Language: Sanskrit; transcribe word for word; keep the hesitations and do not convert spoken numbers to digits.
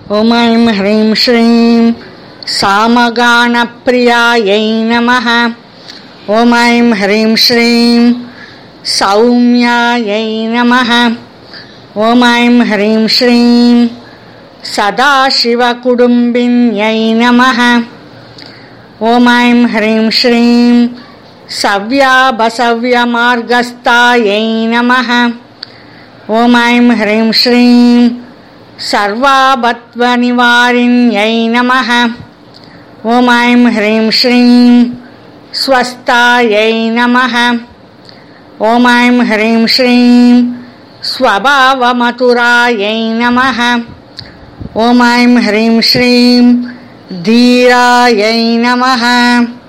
ॐ ऐं ह्रीं श्रीं सामगानप्रियायै नमः। ॐ ऐं ह्रीं श्रीं सौम्यायै नमः। ॐ ऐं ह्रीं श्रीं सदाशिवकुटुम्बिन्यै नमः। ॐ ऐं ह्रीं श्रीं सव्याबसव्यमार्गस्थायै नमः। ॐ ऐं ह्रीं श्रीं सर्वापत्वनिवारिण्यै नमः। ॐ ऐं ह्रीं श्रीं स्वस्थायै नमः। ॐ ऐं ह्रीं श्रीं स्वभावमधुरायै नमः। ॐ ऐं ह्रीं श्रीं धीरायै नमः।